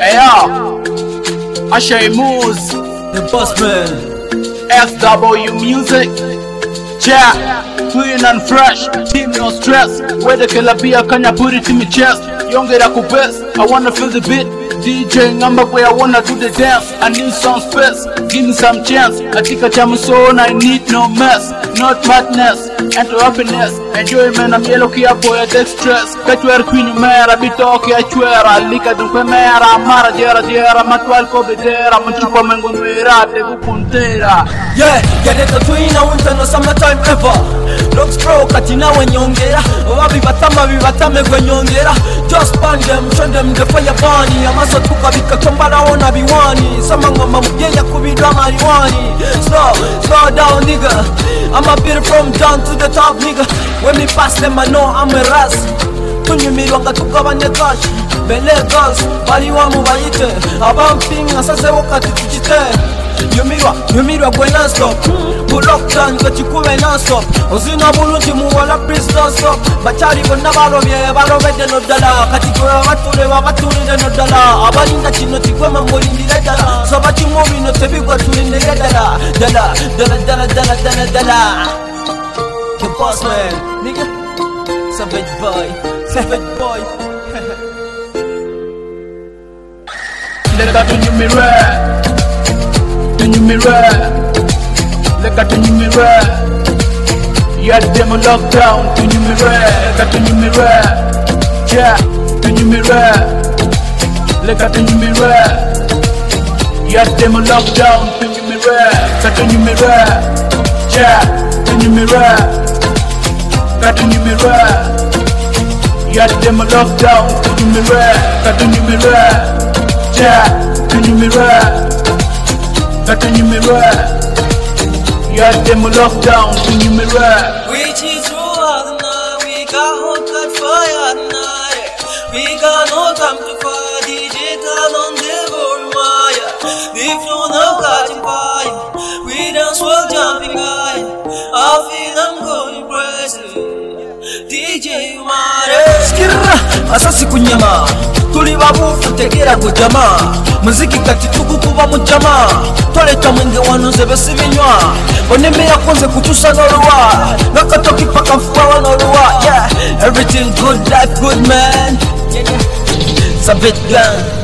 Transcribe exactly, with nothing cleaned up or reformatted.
Hey yo, Ashay Moose, the boss man, S W Music, Jack, clean and fresh, team no stress. Where the killer be, can you put it in my chest? Younger I could best, I wanna feel the beat. DJing, I'm up where I wanna do the dance. I need some space, give me some chance. I think I jam so I need no mess, not madness, and to happiness. Enjoyment, I'm yellow key up boy, I take stress. Catch where queen mera, be talkie, I swear. I lick a dumpe mera, mara jera jera, matual cobitera, muchupa mengo mera, de puntera. Yeah, get it a twin, I won't no summertime ever. Looks pro, Katina when yongera. Oh, Abi Batama, Vivatame when yongera. Just ban them, show them the fire bunny. I'm also took a bit of Tombala on Abiwani. Some of them, yeah, could be drama. Slow, slow down, nigga. I'm a bit from down to the top, nigga. When me pass them, I know I'm a ras. Tunyu mironga tukabanye cash. Bele girls, bali wa mubayite. Abamping, asase wakati tuchite. Yumirwa, yumirwa gwe non-stop. Ku lockdown, gachikuwe non-stop. Ozina bulungi muwala please non-stop. Bachari bonna barobye, barobedde no ddala. Kati gwe batule babatulire no ddala. Abalinda kino kikwema mulindire ddala. So bakimu bino tebigwa tulindire ddala. Ddala, ddala, ddala, ddala, ddala, ddala. The boss man, nigga. Savage boy, savage boy. Let that in me rap. Can you mirror? Look at you mirror. You had them lockdown. Can you mirror? Look at you mirror. Yeah. Can you mirror? Look at you mirror. You had them lockdown. Can you mirror? Can you mirror? Yeah. Can you mirror? Can you mirror? You had them lockdown. Can you mirror? Can you mirror? Yeah. Can you mirror? Can you mirror? You had them locked down. Can you mirror? We cheat through all the night. We got hot, got fire tonight. We got no time to fight. Digital on the Maya. We flown up catching fire. We dance while jumping high. I feel I'm going crazy. D J Mare. Skirra, asasi kunyama. Tuli babufu tegera kujama. Muziki kati tukukuba mujama. Toleta mwenge wanoze besi binywa. Oneme yakonze kuchusa n'oluwa. Nakatoki paka mfuwa n'oluwa. Yeah, everything good, life good man. Yeah, yeah. Savage gang.